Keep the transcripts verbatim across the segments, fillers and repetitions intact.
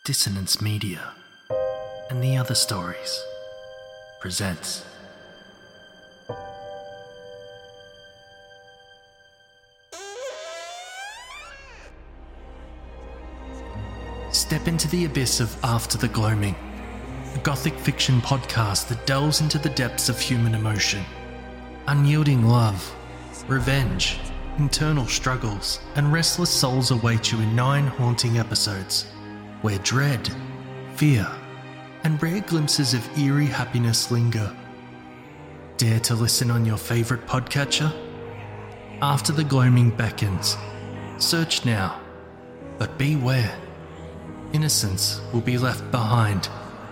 Dissonance Media and The Other Stories presents Step into the abyss of After the Gloaming, a gothic fiction podcast that delves into the depths of human emotion. Unyielding love, revenge, internal struggles, and restless souls await you in nine haunting episodes, where dread, fear, and rare glimpses of eerie happiness linger. Dare to listen on your favourite podcatcher? After the Gloaming beckons. Search now, but beware. Innocence will be left behind.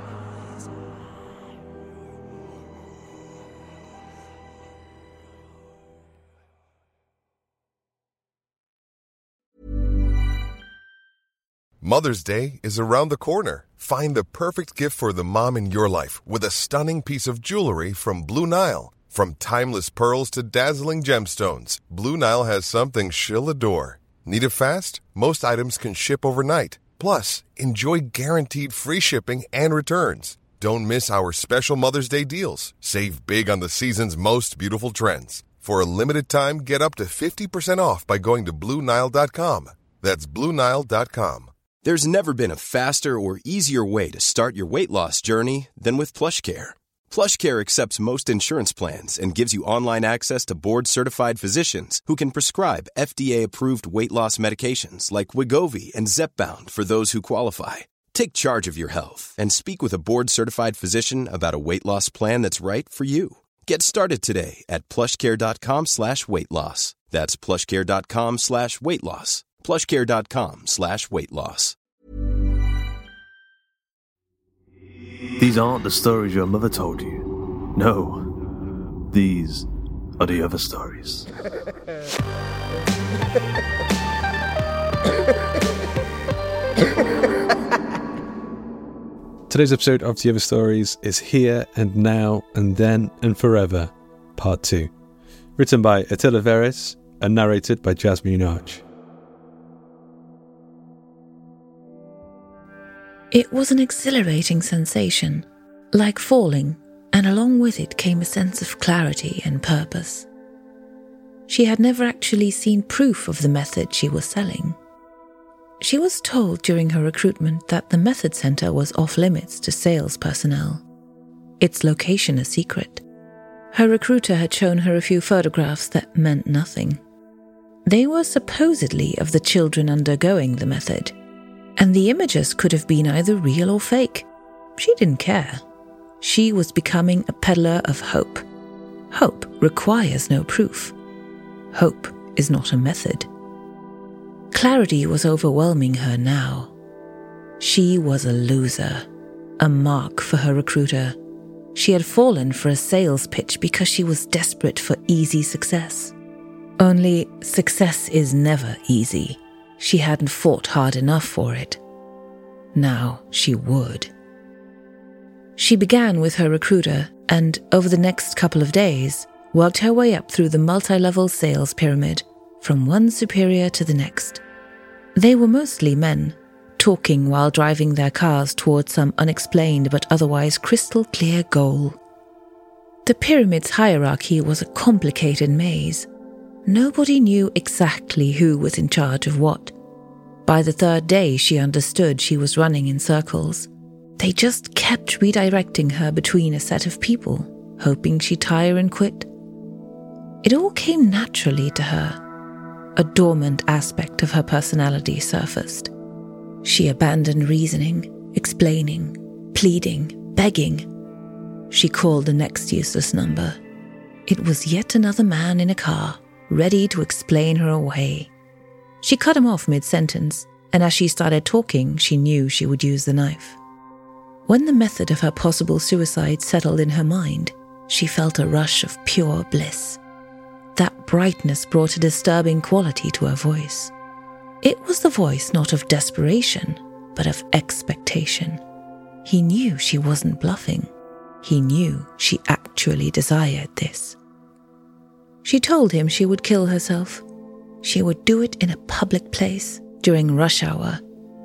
Mother's Day is around the corner. Find the perfect gift for the mom in your life with a stunning piece of jewelry from Blue Nile. From timeless pearls to dazzling gemstones, Blue Nile has something she'll adore. Need it fast? Most items can ship overnight. Plus, enjoy guaranteed free shipping and returns. Don't miss our special Mother's Day deals. Save big on the season's most beautiful trends. For a limited time, get up to fifty percent off by going to Blue Nile dot com. That's Blue Nile dot com. There's never been a faster or easier way to start your weight loss journey than with PlushCare. PlushCare accepts most insurance plans and gives you online access to board-certified physicians who can prescribe F D A-approved weight loss medications like Wegovy and Zepbound for those who qualify. Take charge of your health and speak with a board-certified physician about a weight loss plan that's right for you. Get started today at plushcare.com slash weight loss. That's plushcare.com slash weight loss. plushcare.com slash weight loss. These aren't the stories your mother told you. No, these are the other stories. Today's episode of The Other Stories is Here and Now and Then and Forever, Part two. Written by Attila Veres and narrated by Jasmine Arch. It was an exhilarating sensation, like falling, and along with it came a sense of clarity and purpose. She had never actually seen proof of the method she was selling. She was told during her recruitment that the Method Center was off-limits to sales personnel, its location a secret. Her recruiter had shown her a few photographs that meant nothing. They were supposedly of the children undergoing the method, and the images could have been either real or fake. She didn't care. She was becoming a peddler of hope. Hope requires no proof. Hope is not a method. Clarity was overwhelming her now. She was a loser, a mark for her recruiter. She had fallen for a sales pitch because she was desperate for easy success. Only success is never easy. She hadn't fought hard enough for it. Now she would. She began with her recruiter and, over the next couple of days, worked her way up through the multi-level sales pyramid, from one superior to the next. They were mostly men, talking while driving their cars towards some unexplained but otherwise crystal clear goal. The pyramid's hierarchy was a complicated maze. Nobody knew exactly who was in charge of what. By the third day, she understood she was running in circles. They just kept redirecting her between a set of people, hoping she'd tire and quit. It all came naturally to her. A dormant aspect of her personality surfaced. She abandoned reasoning, explaining, pleading, begging. She called the next useless number. It was yet another man in a car, ready to explain her away. She cut him off mid-sentence, and as she started talking, she knew she would use the knife. When the method of her possible suicide settled in her mind, she felt a rush of pure bliss. That brightness brought a disturbing quality to her voice. It was the voice not of desperation, but of expectation. He knew she wasn't bluffing. He knew she actually desired this. She told him she would kill herself. She would do it in a public place, during rush hour,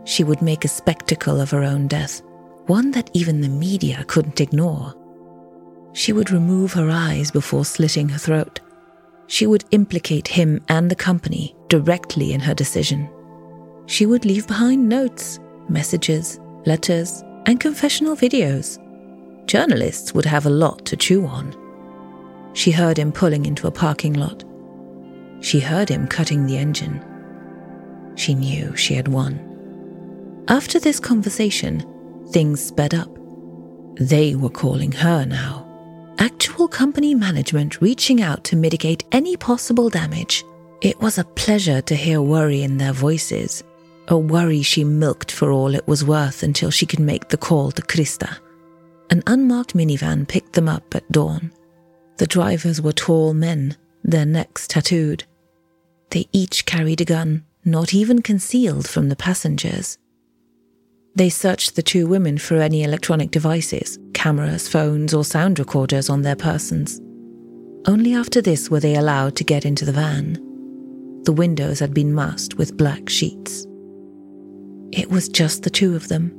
She would make a spectacle of her own death, one that even the media couldn't ignore. She would remove her eyes before slitting her throat. She would implicate him and the company directly in her decision. She would leave behind notes, messages, letters, and confessional videos. Journalists would have a lot to chew on. She heard him pulling into a parking lot. She heard him cutting the engine. She knew she had won. After this conversation, things sped up. They were calling her now. Actual company management reaching out to mitigate any possible damage. It was a pleasure to hear worry in their voices, a worry she milked for all it was worth until she could make the call to Krista. An unmarked minivan picked them up at dawn. The drivers were tall men, their necks tattooed. They each carried a gun, not even concealed from the passengers. They searched the two women for any electronic devices, cameras, phones, or sound recorders on their persons. Only after this were they allowed to get into the van. The windows had been masked with black sheets. It was just the two of them.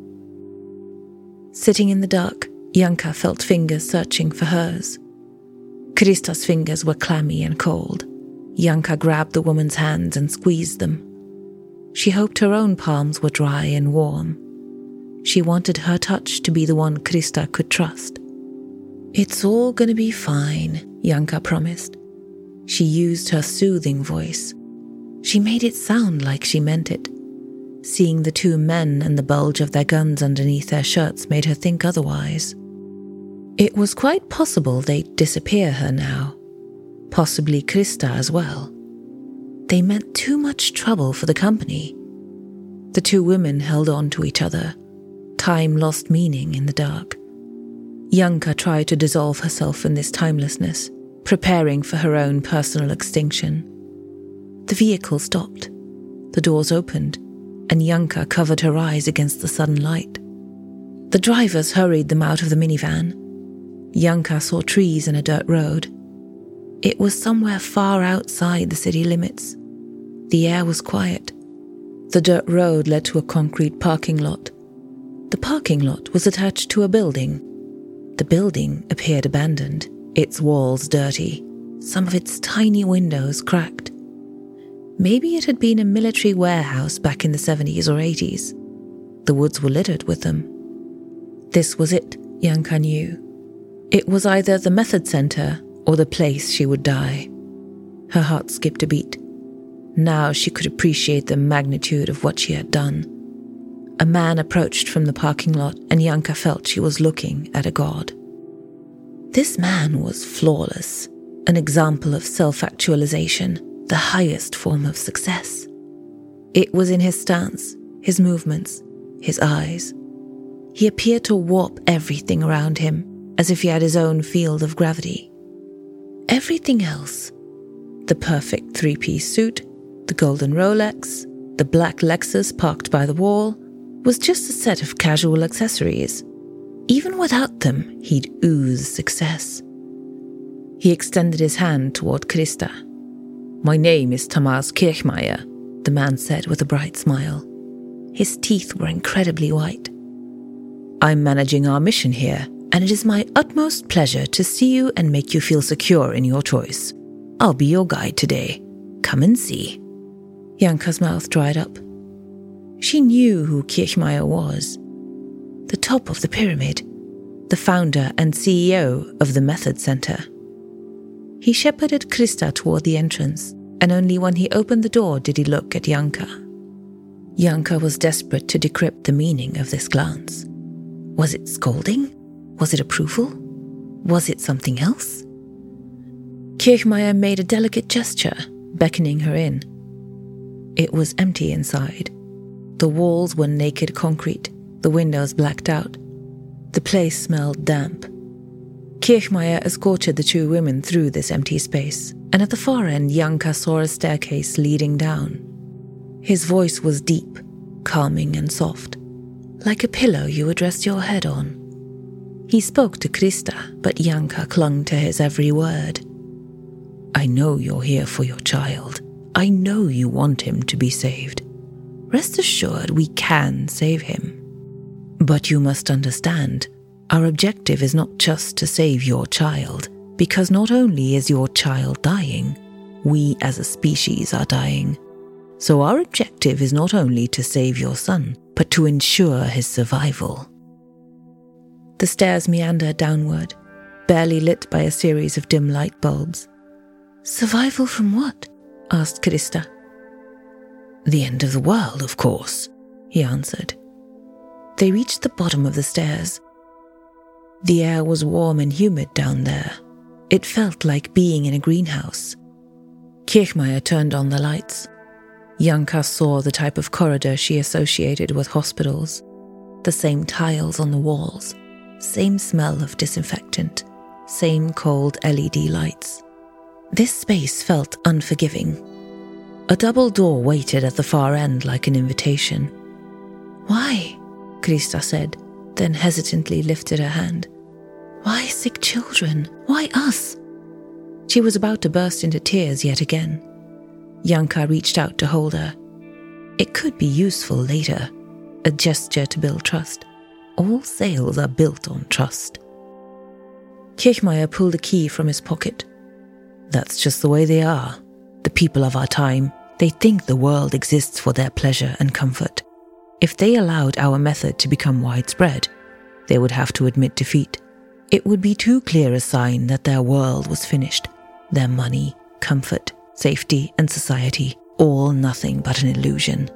Sitting in the dark, Janka felt fingers searching for hers. Krista's fingers were clammy and cold. Janka grabbed the woman's hands and squeezed them. She hoped her own palms were dry and warm. She wanted her touch to be the one Krista could trust. "It's all going to be fine," Janka promised. She used her soothing voice. She made it sound like she meant it. Seeing the two men and the bulge of their guns underneath their shirts made her think otherwise. It was quite possible they'd disappear her now. Possibly Krista as well. They meant too much trouble for the company. The two women held on to each other. Time lost meaning in the dark. Janka tried to dissolve herself in this timelessness, preparing for her own personal extinction. The vehicle stopped. The doors opened, and Janka covered her eyes against the sudden light. The drivers hurried them out of the minivan. Janka saw trees and a dirt road. It was somewhere far outside the city limits. The air was quiet. The dirt road led to a concrete parking lot. The parking lot was attached to a building. The building appeared abandoned, its walls dirty, some of its tiny windows cracked. Maybe it had been a military warehouse back in the seventies or eighties. The woods were littered with them. This was it, Janka knew. It was either the method center or the place she would die. Her heart skipped a beat. Now she could appreciate the magnitude of what she had done. A man approached from the parking lot, and Janka felt she was looking at a god. This man was flawless, an example of self-actualization, the highest form of success. It was in his stance, his movements, his eyes. He appeared to warp everything around him, as if he had his own field of gravity. Everything else, the perfect three-piece suit, the golden Rolex, the black Lexus parked by the wall, was just a set of casual accessories. Even without them, he'd ooze success. He extended his hand toward Krista. "My name is Thomas Kirchmeier," the man said with a bright smile. His teeth were incredibly white. "I'm managing our mission here, and it is my utmost pleasure to see you and make you feel secure in your choice. I'll be your guide today. Come and see." Janka's mouth dried up. She knew who Kirchmeier was. The top of the pyramid, the founder and C E O of the Method Center. He shepherded Krista toward the entrance, and only when he opened the door did he look at Janka. Janka was desperate to decrypt the meaning of this glance. Was it scolding? Was it approval? Was it something else? Kirchmeier made a delicate gesture, beckoning her in. It was empty inside. The walls were naked concrete, the windows blacked out. The place smelled damp. Kirchmeier escorted the two women through this empty space, and at the far end Janka saw a staircase leading down. His voice was deep, calming and soft, like a pillow you would rest your head on. He spoke to Krista, but Janka clung to his every word. "I know you're here for your child. I know you want him to be saved. Rest assured we can save him. But you must understand, our objective is not just to save your child, because not only is your child dying, we as a species are dying. So our objective is not only to save your son, but to ensure his survival. The stairs meander downward, barely lit by a series of dim light bulbs. Survival from what? Asked Krista. The end of the world, of course, he answered. They reached the bottom of the stairs. The air was warm and humid down there. It felt like being in a greenhouse. Kirchmeier turned on the lights. Janka saw the type of corridor she associated with hospitals. The same tiles on the walls, same smell of disinfectant, same cold L E D lights. This space felt unforgiving. A double door waited at the far end like an invitation. Why? Krista said, then hesitantly lifted her hand. Why sick children? Why us? She was about to burst into tears yet again. Janka reached out to hold her. It could be useful later, a gesture to build trust. All sales are built on trust. Kirchmeier pulled a key from his pocket. That's just the way they are. The people of our time, they think the world exists for their pleasure and comfort. If they allowed our method to become widespread, they would have to admit defeat. It would be too clear a sign that their world was finished. Their money, comfort, safety, and society, all nothing but an illusion.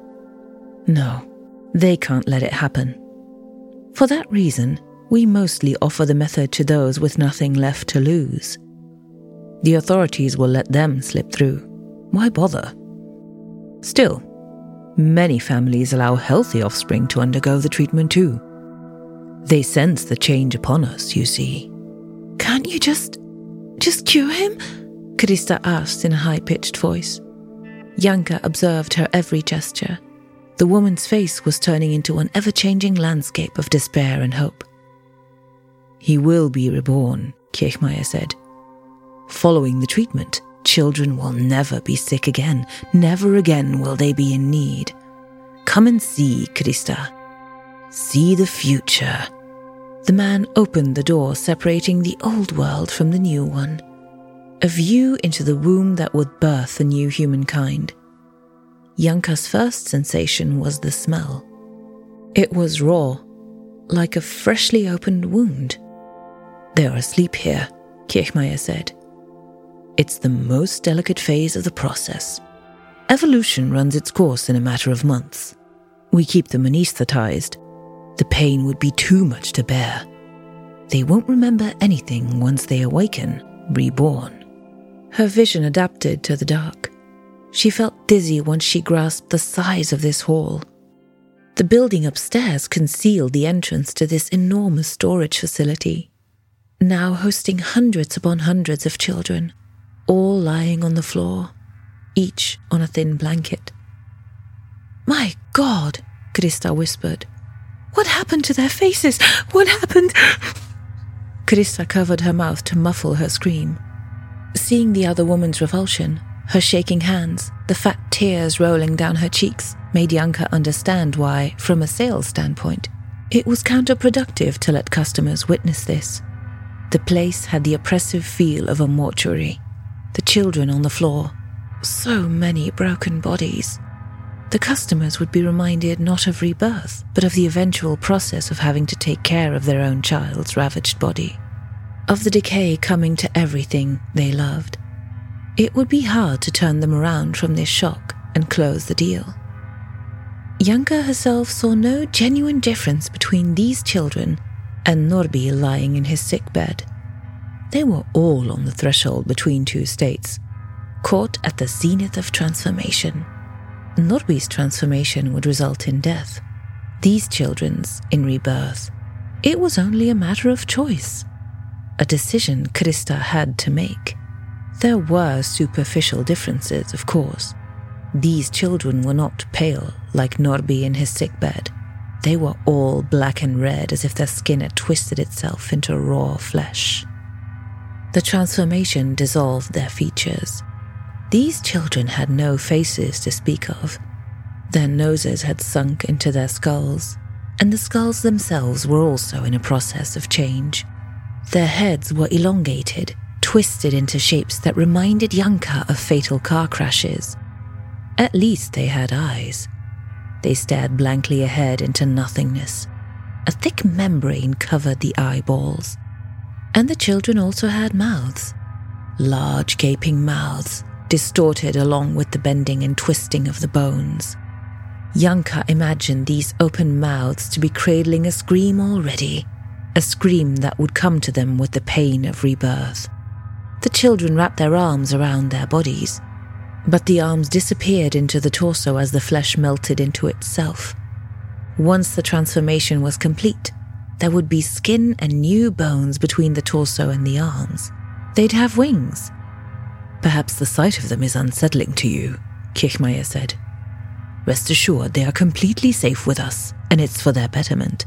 No, they can't let it happen. For that reason, we mostly offer the method to those with nothing left to lose. The authorities will let them slip through. Why bother? Still, many families allow healthy offspring to undergo the treatment too. They sense the change upon us, you see. Can't you just... just cure him? Krista asked in a high-pitched voice. Janka observed her every gesture. The woman's face was turning into an ever-changing landscape of despair and hope. He will be reborn, Kirchmeier said. Following the treatment, children will never be sick again. Never again will they be in need. Come and see, Krista. See the future. The man opened the door separating the old world from the new one. A view into the womb that would birth a new humankind. Janka's first sensation was the smell. It was raw, like a freshly opened wound. They are asleep here, Kirchmeier said. It's the most delicate phase of the process. Evolution runs its course in a matter of months. We keep them anesthetized. The pain would be too much to bear. They won't remember anything once they awaken, reborn. Her vision adapted to the dark. She felt dizzy once she grasped the size of this hall. The building upstairs concealed the entrance to this enormous storage facility, now hosting hundreds upon hundreds of children, all lying on the floor, each on a thin blanket. My God, Krista whispered. What happened to their faces? What happened? Krista covered her mouth to muffle her scream. Seeing the other woman's revulsion, her shaking hands, the fat tears rolling down her cheeks, made Janka understand why, from a sales standpoint, it was counterproductive to let customers witness this. The place had the oppressive feel of a mortuary. The children on the floor. So many broken bodies. The customers would be reminded not of rebirth, but of the eventual process of having to take care of their own child's ravaged body. Of the decay coming to everything they loved. It would be hard to turn them around from this shock and close the deal. Janka herself saw no genuine difference between these children and Norby lying in his sick bed. They were all on the threshold between two states, caught at the zenith of transformation. Norby's transformation would result in death. These children's in rebirth. It was only a matter of choice. A decision Krista had to make. There were superficial differences, of course. These children were not pale like Norby in his sickbed. They were all black and red as if their skin had twisted itself into raw flesh. The transformation dissolved their features. These children had no faces to speak of. Their noses had sunk into their skulls, and the skulls themselves were also in a process of change. Their heads were elongated, twisted into shapes that reminded Yanka of fatal car crashes. At least they had eyes. They stared blankly ahead into nothingness. A thick membrane covered the eyeballs. And the children also had mouths. Large gaping mouths, distorted along with the bending and twisting of the bones. Yanka imagined these open mouths to be cradling a scream already, a scream that would come to them with the pain of rebirth. The children wrapped their arms around their bodies, but the arms disappeared into the torso as the flesh melted into itself. Once the transformation was complete, there would be skin and new bones between the torso and the arms. They'd have wings. Perhaps the sight of them is unsettling to you, Kirchmeier said. Rest assured they are completely safe with us, and it's for their betterment.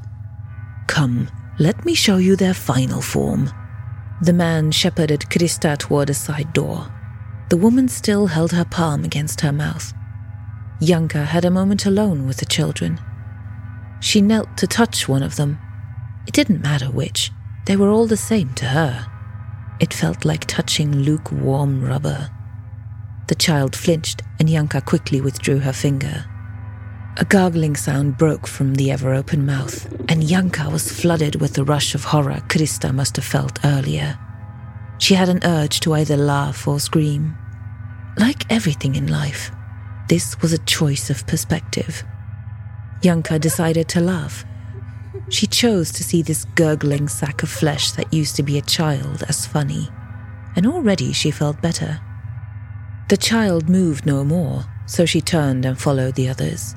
Come, let me show you their final form. The man shepherded Krista toward a side door. The woman still held her palm against her mouth. Yanka had a moment alone with the children. She knelt to touch one of them. It didn't matter which. They were all the same to her. It felt like touching lukewarm rubber. The child flinched, and Yanka quickly withdrew her finger. A gargling sound broke from the ever-open mouth, and Yanka was flooded with the rush of horror Krista must have felt earlier. She had an urge to either laugh or scream. Like everything in life, this was a choice of perspective. Yanka decided to laugh. She chose to see this gurgling sack of flesh that used to be a child as funny, and already she felt better. The child moved no more, so she turned and followed the others.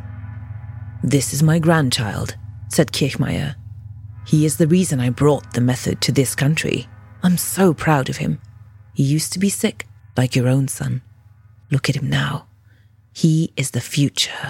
This is my grandchild, said Kirchmeier. He is the reason I brought the method to this country. I'm so proud of him. He used to be sick, like your own son. Look at him now. He is the future.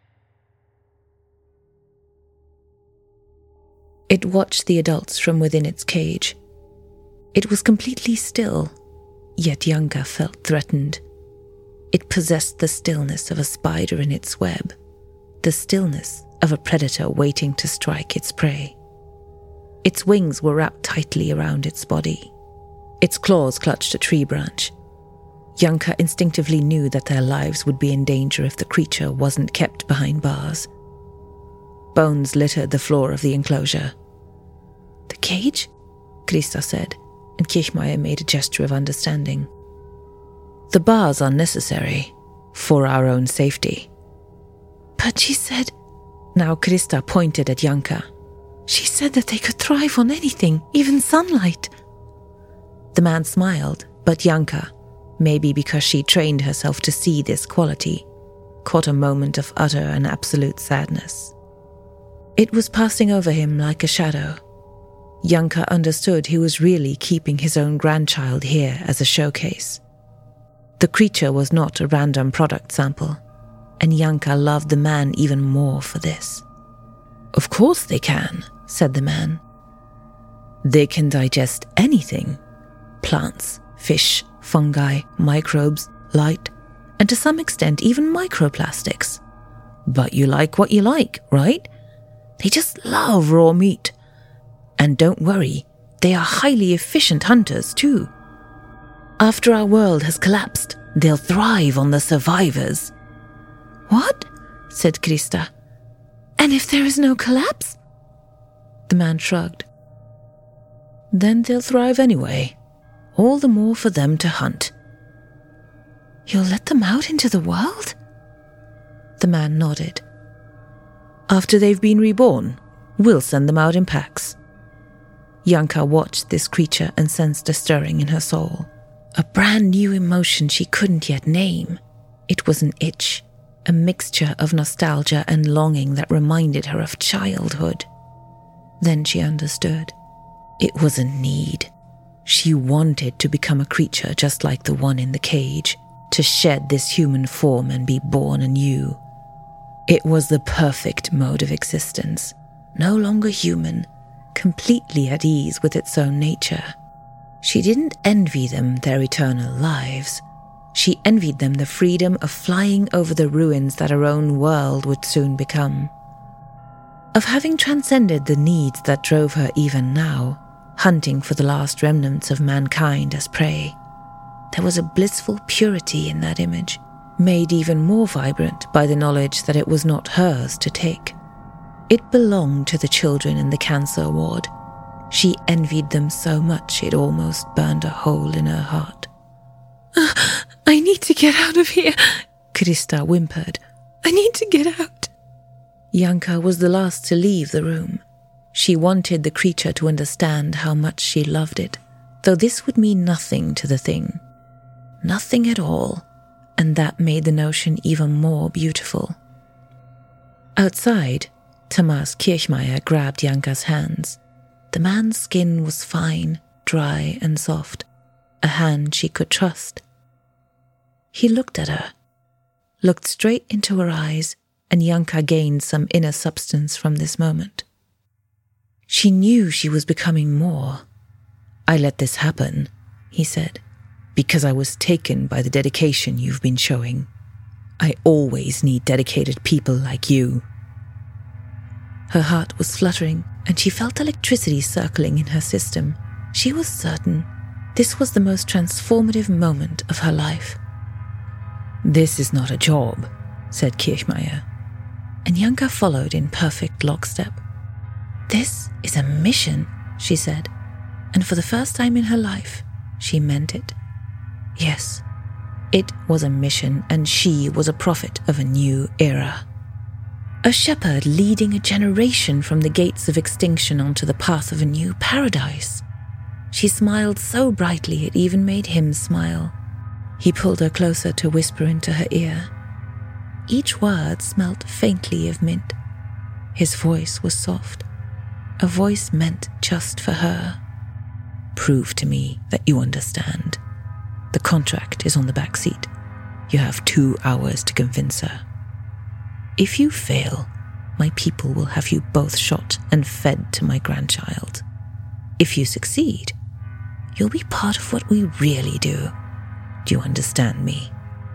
It watched the adults from within its cage. It was completely still, yet Yanka felt threatened. It possessed the stillness of a spider in its web, the stillness of a predator waiting to strike its prey. Its wings were wrapped tightly around its body. Its claws clutched a tree branch. Yanka instinctively knew that their lives would be in danger if the creature wasn't kept behind bars. Bones littered the floor of the enclosure. The cage? Krista said, and Kirchmeier made a gesture of understanding. The bars are necessary for our own safety. But she said... Now Krista pointed at Yanka. She said that they could thrive on anything, even sunlight. The man smiled, but Yanka, maybe because she trained herself to see this quality, caught a moment of utter and absolute sadness. It was passing over him like a shadow. Yanka understood he was really keeping his own grandchild here as a showcase. The creature was not a random product sample, and Yanka loved the man even more for this. Of course they can, said the man. They can digest anything. Plants, fish, fungi, microbes, light, and to some extent even microplastics. But you like what you like, right? They just love raw meat. And don't worry, they are highly efficient hunters too. After our world has collapsed, they'll thrive on the survivors. What? Said Krista. And if there is no collapse? The man shrugged. Then they'll thrive anyway. All the more for them to hunt. You'll let them out into the world? The man nodded. After they've been reborn, we'll send them out in packs. Yanka watched this creature and sensed a stirring in her soul. A brand new emotion she couldn't yet name. It was an itch, a mixture of nostalgia and longing that reminded her of childhood. Then she understood. It was a need. She wanted to become a creature just like the one in the cage, to shed this human form and be born anew. It was the perfect mode of existence, no longer human, completely at ease with its own nature. She didn't envy them their eternal lives, She envied them the freedom of flying over the ruins that her own world would soon become. Of having transcended the needs that drove her even now, hunting for the last remnants of mankind as prey. There was a blissful purity in that image, made even more vibrant by the knowledge that it was not hers to take. It belonged to the children in the cancer ward. She envied them so much it almost burned a hole in her heart. Uh, I need to get out of here, Krista whimpered. I need to get out. Janka was the last to leave the room. She wanted the creature to understand how much she loved it, though this would mean nothing to the thing. Nothing at all, and that made the notion even more beautiful. Outside, Thomas Kirchmeier grabbed Janka's hands. The man's skin was fine, dry and soft, a hand she could trust. He looked at her, looked straight into her eyes, and Janka gained some inner substance from this moment. She knew she was becoming more. I let this happen, he said, because I was taken by the dedication you've been showing. I always need dedicated people like you. Her heart was fluttering, and she felt electricity circling in her system. She was certain this was the most transformative moment of her life. This is not a job, said Kirchmeier, and Janka followed in perfect lockstep. This is a mission, she said, and for the first time in her life, she meant it. Yes, it was a mission, and she was a prophet of a new era. A shepherd leading a generation from the gates of extinction onto the path of a new paradise. She smiled so brightly it even made him smile. He pulled her closer to whisper into her ear. Each word smelt faintly of mint. His voice was soft, a voice meant just for her. Prove to me that you understand. The contract is on the back seat. You have two hours to convince her. If you fail, my people will have you both shot and fed to my grandchild. If you succeed, you'll be part of what we really do. Do you understand me?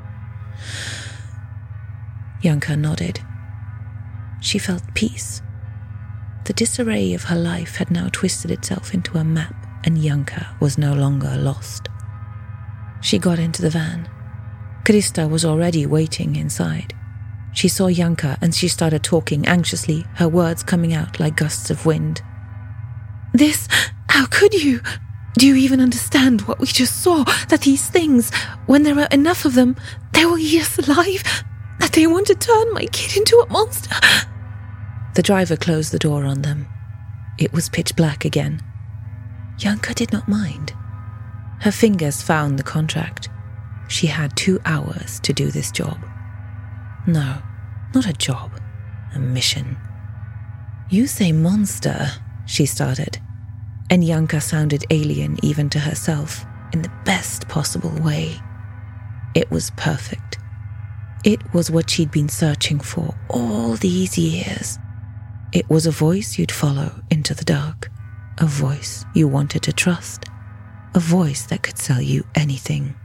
Janka nodded. She felt peace. The disarray of her life had now twisted itself into a map, and Janka was no longer lost. She got into the van. Krista was already waiting inside. She saw Janka and she started talking anxiously, her words coming out like gusts of wind. This, how could you? Do you even understand what we just saw? That these things, when there are enough of them, they will eat us alive? That they want to turn my kid into a monster? The driver closed the door on them. It was pitch black again. Janka did not mind. Her fingers found the contract. She had two hours to do this job. No, not a job, a mission. You say monster, she started, and Janka sounded alien even to herself in the best possible way. It was perfect. It was what she'd been searching for all these years. It was a voice you'd follow into the dark, a voice you wanted to trust, a voice that could sell you anything.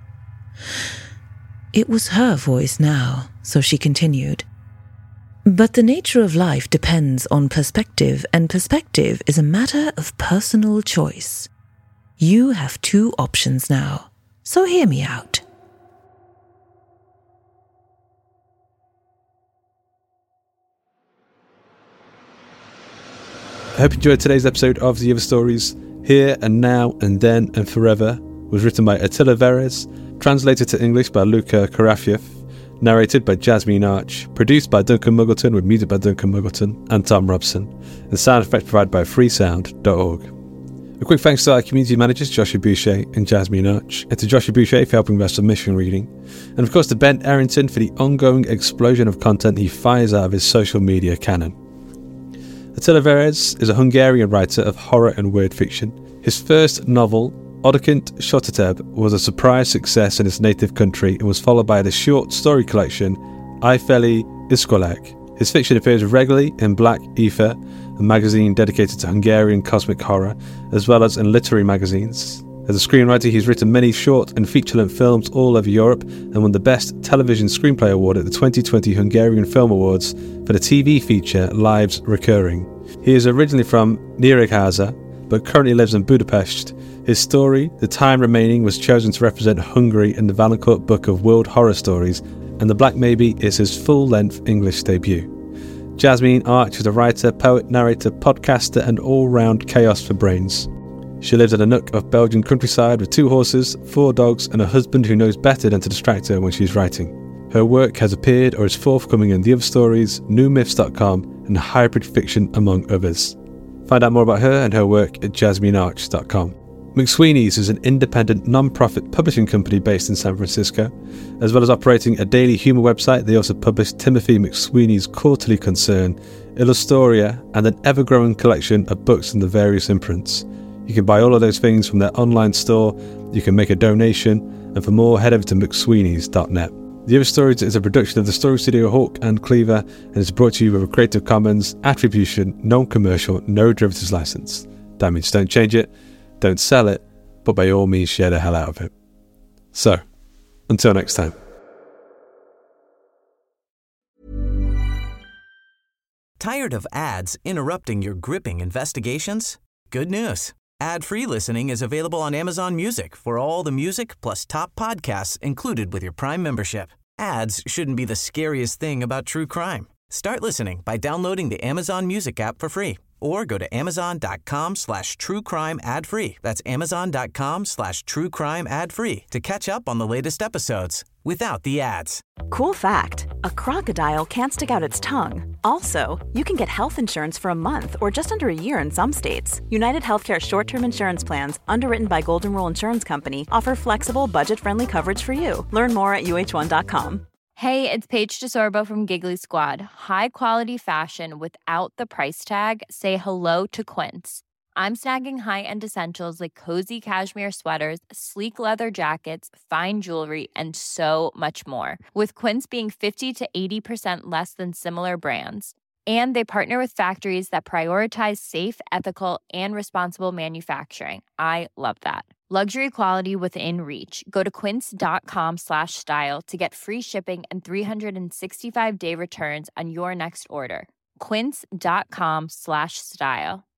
It was her voice now, so she continued. But the nature of life depends on perspective, and perspective is a matter of personal choice. You have two options now, so hear me out. I hope you enjoyed today's episode of The Other Stories. Here and Now and Then and Forever was written by Attila Veres, translated to English by Luca Karafiev, narrated by Jasmine Arch, produced by Duncan Muggleton with music by Duncan Muggleton and Tom Robson, and sound effects provided by freesound dot org. A quick thanks to our community managers Joshua Boucher and Jasmine Arch, and to Joshua Boucher for helping with our submission reading, and of course to Ben Errington for the ongoing explosion of content he fires out of his social media cannon. Attila Veres is a Hungarian writer of horror and weird fiction. His first novel, Odakint Shotateb, was a surprise success in his native country and was followed by the short story collection Aifeli Iskolag. His fiction appears regularly in Black Ether, a magazine dedicated to Hungarian cosmic horror, as well as in literary magazines. As a screenwriter, he's written many short and feature-length films all over Europe and won the Best Television Screenplay Award at the twenty twenty Hungarian Film Awards for the T V feature Lives Recurring. He is originally from Nyíregyháza, but currently lives in Budapest. His story, The Time Remaining, was chosen to represent Hungary in the Valancourt Book of World Horror Stories, and The Black Maybe is his full-length English debut. Jasmine Arch is a writer, poet, narrator, podcaster, and all-round chaos for brains. She lives in a nook of Belgian countryside with two horses, four dogs, and a husband who knows better than to distract her when she's writing. Her work has appeared or is forthcoming in The Other Stories, new myths dot com, and Hybrid Fiction, among others. Find out more about her and her work at jasmine arch dot com. McSweeney's is an independent, non-profit publishing company based in San Francisco. As well as operating a daily humour website, they also publish Timothy McSweeney's quarterly concern, Illustoria, and an ever-growing collection of books in the various imprints. You can buy all of those things from their online store, you can make a donation, and for more, head over to mcsweeneys dot net. The Other Stories is a production of the Story Studio Hawk and Cleaver, and is brought to you with a Creative Commons Attribution, Non-Commercial, No Derivatives license. That means don't change it, don't sell it, but by all means share the hell out of it. So, until next time. Tired of ads interrupting your gripping investigations? Good news. Ad-free listening is available on Amazon Music for all the music plus top podcasts included with your Prime membership. Ads shouldn't be the scariest thing about true crime. Start listening by downloading the Amazon Music app for free or go to amazon.com slash true crime ad free. That's amazon.com slash true crime ad free to catch up on the latest episodes without the ads. Cool fact, a crocodile can't stick out its tongue. Also, you can get health insurance for a month or just under a year in some states. United Healthcare short-term insurance plans, underwritten by Golden Rule Insurance Company, offer flexible, budget-friendly coverage for you. Learn more at U H one dot com. Hey, it's Paige DeSorbo from Giggly Squad. High quality fashion without the price tag. Say hello to Quince. I'm snagging high-end essentials like cozy cashmere sweaters, sleek leather jackets, fine jewelry, and so much more. With Quince being fifty to eighty percent less than similar brands. And they partner with factories that prioritize safe, ethical, and responsible manufacturing. I love that. Luxury quality within reach. Go to quince.com slash style to get free shipping and three sixty-five day returns on your next order. Quince.com slash style.